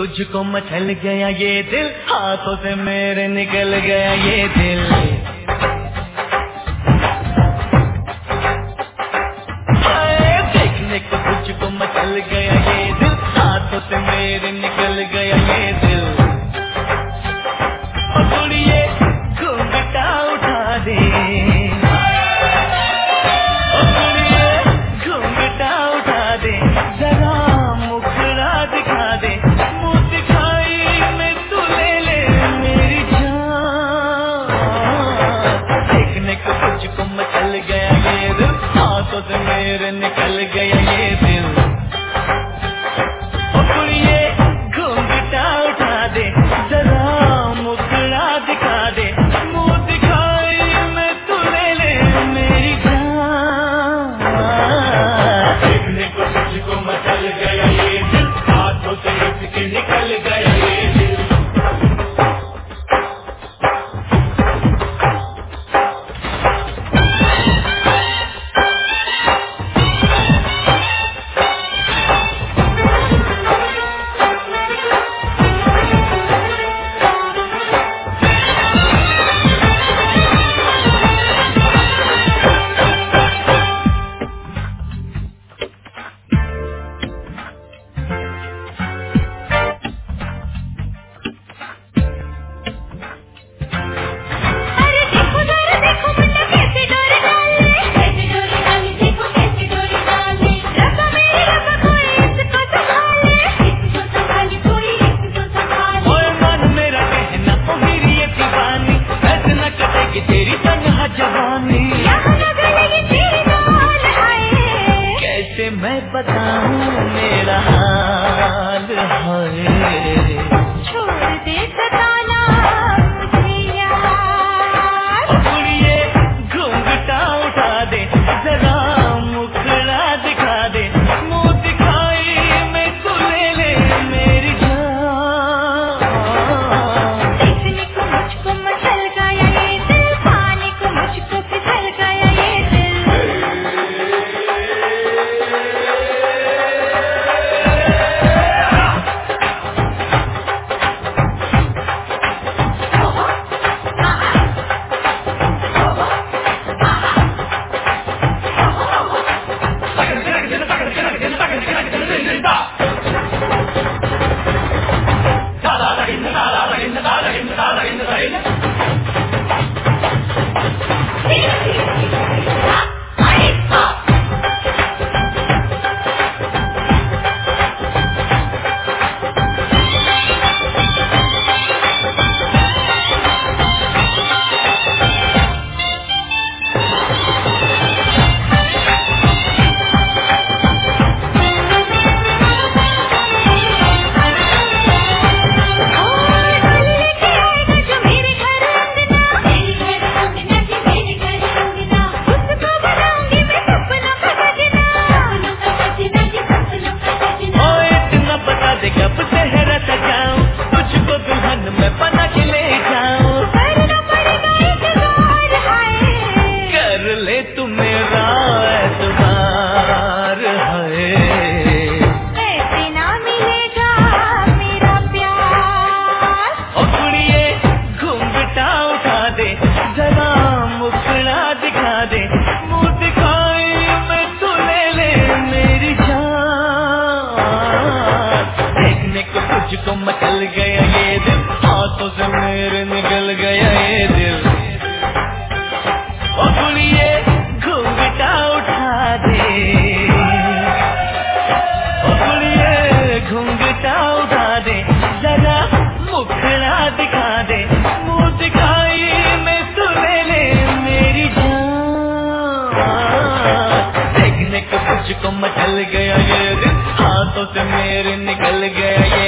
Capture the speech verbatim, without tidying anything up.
तुझको मचल गया ये दिल, हाथों से मेरे निकल गया ये दिल। देखने को तुझको मचल गया ये दिल, हाथों से मेरे निकल गया ये दिल। और थोड़िए घूंघटा उठा दे, और थोड़िए घूंघटा उठा दे, जरा मुखड़ा दिखा दे, मुँह दिखाई में तू ले ले मेरी जान। देखने को तुझको मचल गया ये दिल, हाथों से मेरे निकल गया ये दिल। और थोड़िए घूंघटा उठा दे, जरा मुखड़ा दिखा दे, मुँह दिखाई में तू ले ले मेरी जान। देखने को तुझको मचल गया ये दिल, हाथों से इसके निकल गया ये दिल। कैसे मैं बताऊं मेरा हाल है, छोड़ दे सताना मुझे यार। और थोड़िए घूंघटा उठा दे, जरा मुखड़ा दिखा दे, मुँह दिखाई में तू ले ले मेरी जान। देखने को मुझको मचल गया ये दिल, पाने को मुझको फिसल गया ये दिल। तुझको मचल गया ये दिल, हाथों से मेरे निकल गया ये दिल। और थोड़िए घूंघटा उठा दे, और थोड़िए घूंघटा उठा दे, जरा मुखड़ा दिखा दे, मुँह दिखाई में तू ले ले मेरी जान। देखने को तुझको मचल गया ये दिल, हाथों से मेरे निकल गया ये